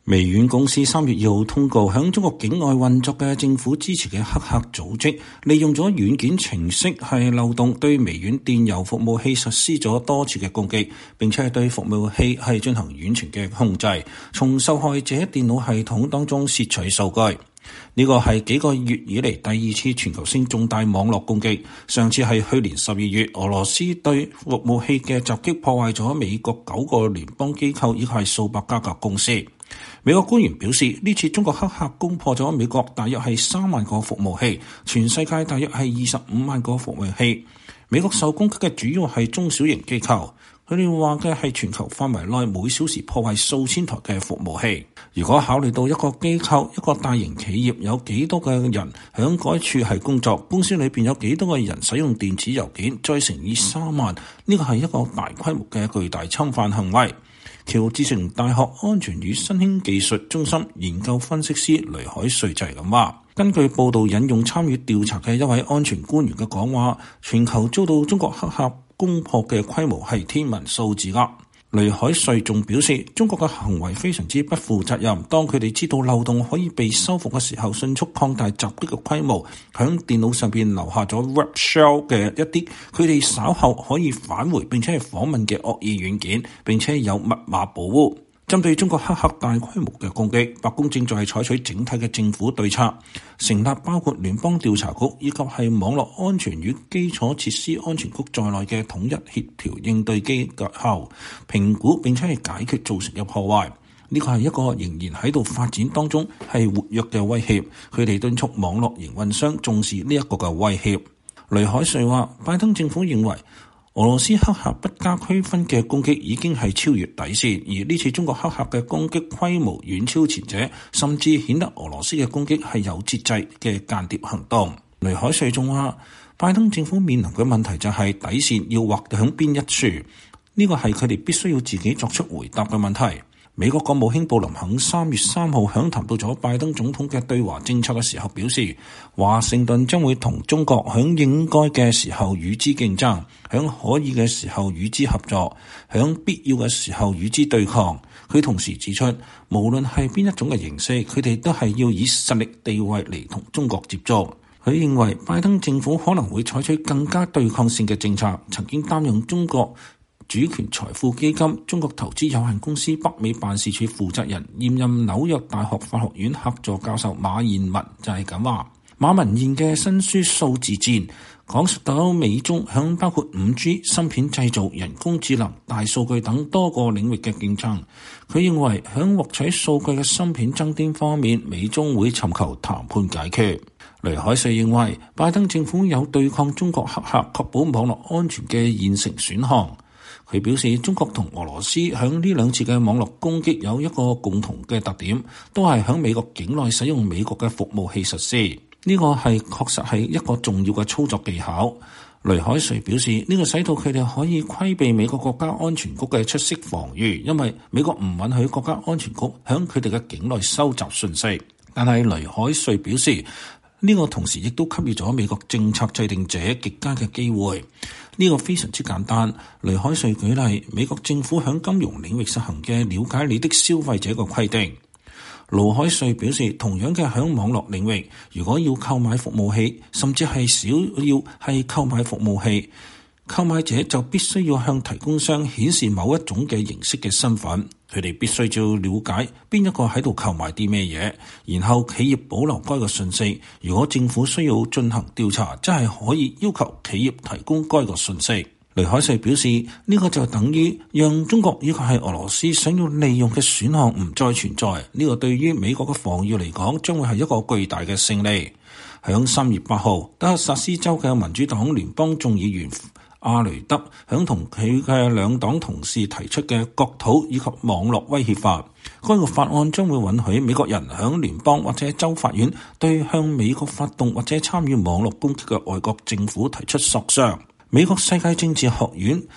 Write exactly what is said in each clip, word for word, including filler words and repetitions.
微軟公司三月二號通告，響中國境外運作嘅政府支持嘅黑客組織，利用咗軟件程式係漏洞，對微軟電郵服務器實施咗多次嘅攻擊，並且係對服務器係進行遠程嘅控制，從受害者電腦系統當中竊取數據。呢個係幾個月以嚟第二次全球性重大網絡攻擊，上次係去年十二月，俄羅斯對服務器嘅襲擊破壞咗美國九個聯邦機構以及係數百家嘅公司。美國官員表示，呢次中國黑客攻破咗美國大約係三萬個服務器，全世界大約係二十五萬個服務器。美國受攻擊嘅主要係中小型機構，佢哋話嘅係全球範圍內每小時破壞數千台嘅服務器。如果考慮到一個機構、一個大型企業有幾多嘅人響該處係工作，公司裏邊有幾多個人使用電子郵件，再乘以三萬，呢個係一個大規模嘅巨大侵犯行為。喬治城大學安全與新興技術中心研究分析師雷海瑞就係咁話，根據報道引用參與調查嘅一位安全官員嘅講話，全球遭到中國黑客攻破嘅規模係天文數字㗎。雷海瑞仲表示，中國嘅行為非常之不負責任，當佢哋知道漏洞可以被修復嘅時候，迅速擴大襲擊嘅規模，響電腦上邊留下咗 Web Shell 嘅一啲佢哋稍後可以返回並且係訪問嘅惡意軟件，並且有密碼保護。針對中國黑客大規模嘅攻擊，白宮正在係採取整體嘅政府對策，成立包括聯邦調查局以及係網絡安全與基礎設施安全局在內嘅統一協調應對機構，評估並且係解決造成嘅破壞。呢個係一個仍然喺度發展當中係活躍嘅威脅，佢哋敦促網絡營運商重視呢一個嘅威脅。雷海瑞話，拜登政府認為俄羅斯黑客不加區分嘅攻擊已經係超越底線，而呢次中國黑客嘅攻擊規模遠超前者，甚至顯得俄羅斯嘅攻擊係有節制嘅間諜行動。雷海瑞仲話，拜登政府面臨嘅問題就係底線要劃響邊一處，呢個係佢哋必須要自己作出回答嘅問題。美國國務卿布林肯三月三號響談到咗拜登總統嘅對華政策嘅時候表示，華盛頓將會同中國響應該嘅時候與之競爭，響可以嘅時候與之合作，響必要嘅時候與之對抗。佢同時指出，無論係邊一種嘅形式，佢哋都係要以實力地位嚟同中國接觸。佢認為拜登政府可能會採取更加對抗性嘅政策。曾經擔任中國主權財富基金中國投資有限公司北美辦事處負責人、現任紐約大學法學院客座教授馬燕文就係咁話。馬文燕嘅新書《數字戰》講述到美中響包括 五 G、芯片製造、人工智能、大數據等多個領域嘅競爭。佢認為響獲取數據嘅芯片爭端方面，美中會尋求談判解決。雷海瑞認為拜登政府有對抗中國黑客、確保網絡安全嘅現成選項。佢表示，中國同俄羅斯響呢兩次嘅網絡攻擊有一個共同嘅特點，都係響美國境內使用美國嘅服務器實施。呢個係確實係一個重要嘅操作技巧。雷海瑞表示，呢個使到佢哋可以規避美國國家安全局嘅出色防禦，因為美國唔允許國家安全局響佢哋嘅境內收集信息。但係雷海瑞表示，呢個同時亦都給予咗美國政策制定者極佳嘅機會。呢個非常之簡單。雷海瑞舉例，美國政府響金融領域實行嘅了解你的消費者嘅規定。盧海瑞表示，同樣嘅響網絡領域，如果要購買服務器，甚至係少要係購買服務器，購買者就必須要向提供商顯示某一種嘅形式嘅身份。佢哋必須要了解邊一個喺度購買啲咩嘢，然後企業保留該個信息。如果政府需要進行調查，即係可以要求企業提供該個信息。雷海瑞表示，呢個就等於讓中國以及係俄羅斯想要利用嘅選項唔再存在。呢個對於美國嘅防禦嚟講，將會係一個巨大嘅勝利。響三月八號，德克薩斯州嘅民主黨聯邦眾議員阿雷德響同佢嘅兩黨同事提出嘅國土以及網絡威脅法，該個法案將會允許美國人響聯邦或者州法院對向美國發動或者參與網絡攻擊嘅外國政府提出索償。美國世界政治學院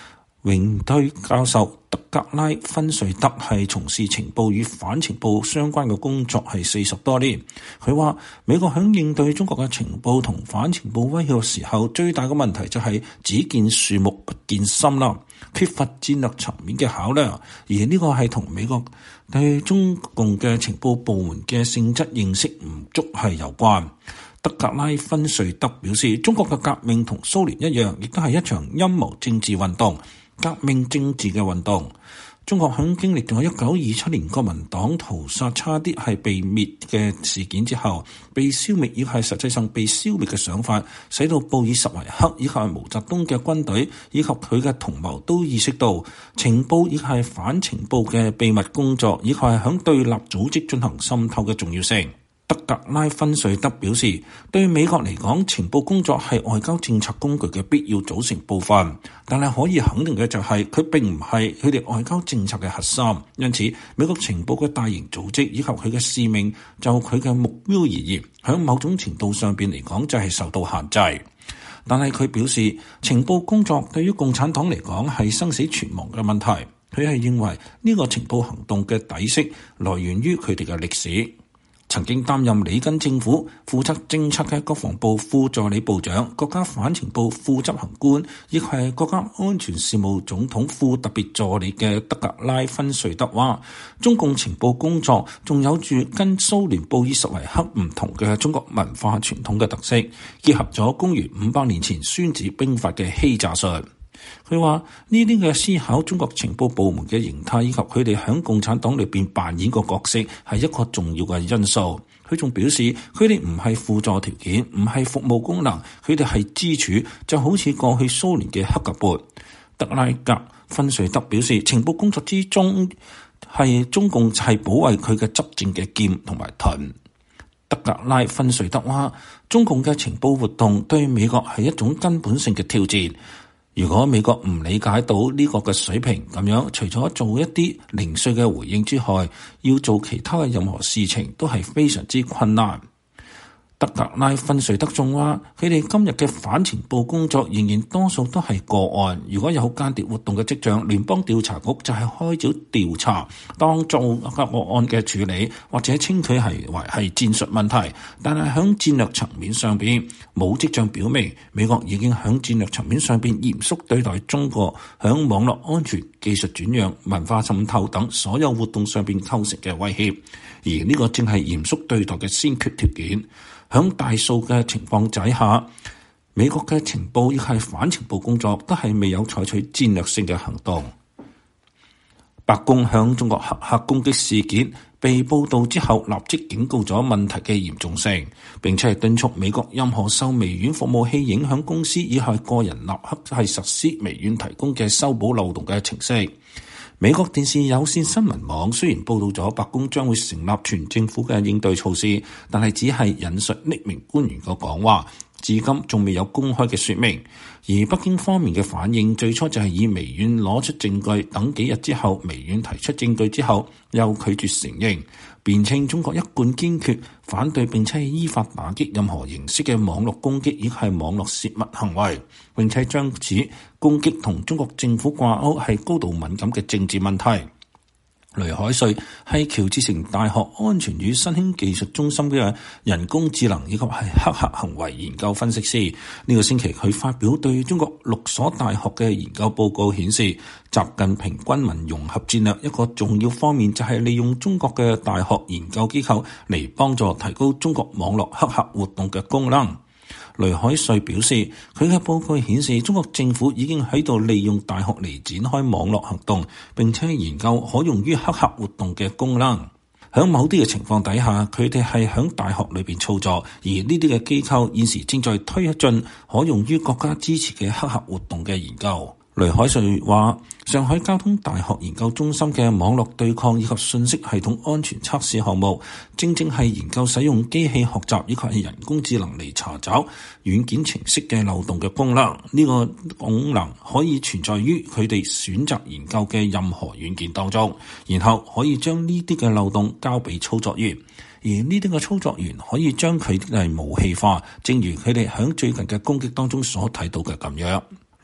榮退教授德格拉芬瑞德係從事情報與反情報相關嘅工作係四十多年。佢話美國響應對中國嘅情報同反情報威脅嘅時候，最大嘅問題就係只見樹木不見森林，缺乏戰略層面嘅考量。而呢個係同美國對中共嘅情報部門嘅性質認識唔足係有關。德格拉芬瑞德表示，中國嘅革命同蘇聯一樣，亦都係一場陰謀政治運動。革命政治嘅運動，中國響經歷咗一九二七年國民黨屠殺差啲係被滅嘅事件之後，被消滅亦係實際上被消滅嘅想法，使到布爾什維克以及毛澤東嘅軍隊以及佢嘅同謀都意識到情報亦係反情報嘅秘密工作，以及係響對立組織進行滲透嘅重要性。德格拉芬瑞德表示，對美國嚟講，情報工作係外交政策工具嘅必要組成部分，但係可以肯定嘅就係佢並唔係佢哋外交政策嘅核心。因此，美國情報嘅大型組織以及佢嘅使命，就佢嘅目標而言，喺某種程度上邊嚟講就係受到限制。但係佢表示，情報工作對於共產黨嚟講係生死存亡嘅問題。佢係認為呢個情報行動嘅底色來源於佢哋嘅歷史。曾經擔任里根政府負責政策嘅國防部副助理部長、國家反情報副執行官，亦係國家安全事務總統副特別助理嘅德格拉芬瑞德話，中共情報工作仲有住跟蘇聯布爾什維克唔同嘅中國文化傳統嘅特色，結合咗公元五百年前孫子兵法嘅欺詐術。佢話呢啲嘅思考中國情報部門嘅形態以及佢哋喺共產黨裏邊扮演個角色係一個重要嘅因素。佢仲表示佢哋唔係輔助條件，唔係服務功能，佢哋係支柱，就好似過去蘇聯嘅克格勃。德拉格芬瑞德表示，情報工作之中係中共係保衛佢嘅執政嘅劍同埋盾。德格拉芬瑞德話，中共嘅情報活動對美國係一種根本性嘅挑戰。如果美國唔理解到呢個嘅水平，咁樣除咗做一啲零碎嘅回應之外，要做其他嘅任何事情都係非常之困難。德格拉芬瑞德仲話，佢哋今日嘅反情報工作仍然多數都係個案，如果有間諜活動嘅跡象，聯邦調查局就係開始調查，當做個案嘅處理，或者稱佢係為係戰術問題。但係喺戰略層面上邊，冇跡象表明美國已經喺戰略層面上邊嚴肅對待中國喺網絡安全、技術轉讓、文化滲透等所有活動上邊構成嘅威脅，而呢個正係嚴肅對待嘅先決條件。喺大數嘅情況底下，美國嘅情報亦係反情報工作都係未有採取戰略性嘅行動。白宮向中國黑客攻擊事件被報道之後，立即警告咗問題嘅嚴重性，並且係敦促美國任何受微軟服務器影響公司以及個人立刻係實施微軟提供嘅修補漏洞嘅程式。美國電視有線新聞網雖然報道咗白宮將會成立全政府嘅應對措施，但係只係引述匿名官員嘅講話，至今仲未有公開嘅說明。而北京方面嘅反應最初就係以微軟攞出證據，等幾日之後微軟提出證據之後又拒絕承認，辯稱中國一貫堅決反對並且依法打擊任何形式嘅網絡攻擊以及係網絡泄密行為，並且將此攻擊同中國政府掛鈎係高度敏感嘅政治問題。雷海瑞係喬治城大學安全與新興技術中心嘅人工智能以及係黑客行為研究分析師。呢、這個星期佢發表對中國六所大學嘅研究報告顯示，習近平軍民融合戰略一個重要方面就係利用中國嘅大學研究機構嚟幫助提高中國網絡黑客活動嘅功能。雷海瑞表示，佢嘅報告顯示，中國政府已經喺度利用大學嚟展開網絡行動，並且研究可用於黑客活動嘅功能。喺某啲嘅情況底下，佢哋係喺大學裏邊操作，而呢啲嘅機構現時正在推進可用於國家支持嘅黑客活動嘅研究。雷海瑞話，上海交通大學研究中心嘅網絡對抗以及信息系統安全測試項目，正正係研究使用機器學習以及係人工智能嚟查找軟件程式嘅漏洞嘅功能。呢個功能可以存在於佢哋選擇研究嘅任何軟件當中，然後可以將呢啲嘅漏洞交俾操作員，而呢啲嘅操作員可以將佢哋武器化，正如佢哋喺最近嘅攻擊當中所睇到嘅咁樣。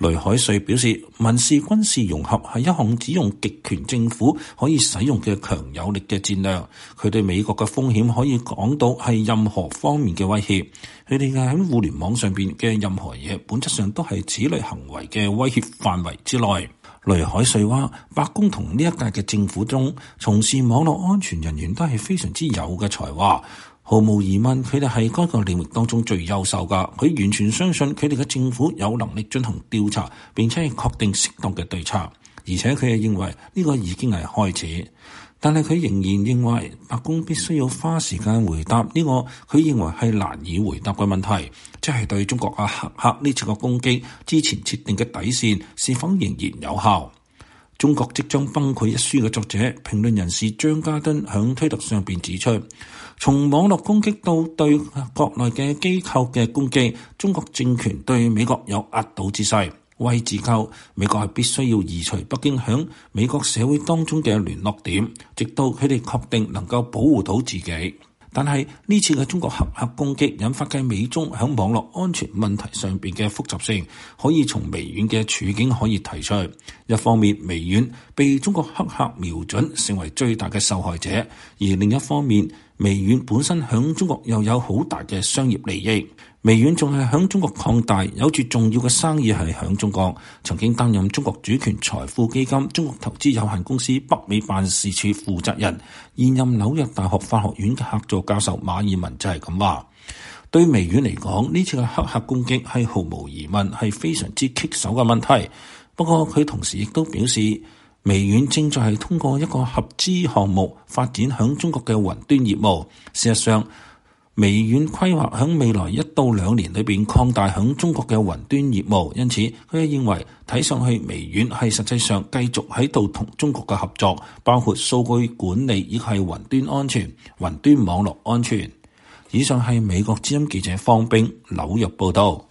雷海瑞表示，民事軍事融合係一項只用極權政府可以使用嘅強有力嘅戰略。佢對美國嘅風險可以講到係任何方面嘅威脅。佢哋嘅喺互聯網上邊嘅任何嘢，本質上都係此類行為嘅威脅範圍之內。雷海瑞話，白宮同呢一屆嘅政府中，從事網絡安全人員都係非常之有嘅才華。毫無疑問，佢哋係該個領域當中最優秀噶。佢完全相信佢哋嘅政府有能力進行調查，並且係確定適當嘅對策。而且佢係認為呢個已經係開始，但係佢仍然認為白宮必須要花時間回答呢個佢認為係難以回答嘅問題，即係對中國嘅黑客呢次嘅攻擊之前設定嘅底線是否仍然有效。中國即將崩潰一書嘅作者、評論人士張家敦響推特上邊指出，從網絡攻擊到對國內嘅機構嘅攻擊，中國政權對美國有壓倒之勢。為自救，美國係必須要移除北京響美國社會當中嘅聯絡點，直到佢哋確定能夠保護到自己。但係呢次嘅中國黑客攻擊引發嘅美中響網絡安全問題上邊嘅複雜性，可以從微軟嘅處境可以提出。一方面，微軟被中國黑客瞄準，成為最大嘅受害者；而另一方面，微軟本身響中國又有好大嘅商業利益。微軟仲係響中國擴大，有住重要嘅生意係響中國。曾經擔任中國主權財富基金中國投資有限公司北美辦事處負責人，現任紐約大學法學院嘅客座教授馬爾文就係咁話。對微軟嚟講，呢次嘅黑客攻擊係毫無疑問係非常之棘手嘅問題。不過佢同時亦都表示，微軟正在係通過一個合資項目發展響中國嘅雲端業務。事實上，微軟規劃響未來一到兩年裏邊擴大響中國嘅雲端業務，因此佢認為睇上去微軟係實際上繼續喺度同中國嘅合作，包括數據管理以及係雲端安全、雲端網絡安全。以上係美國之音記者方冰紐約報道。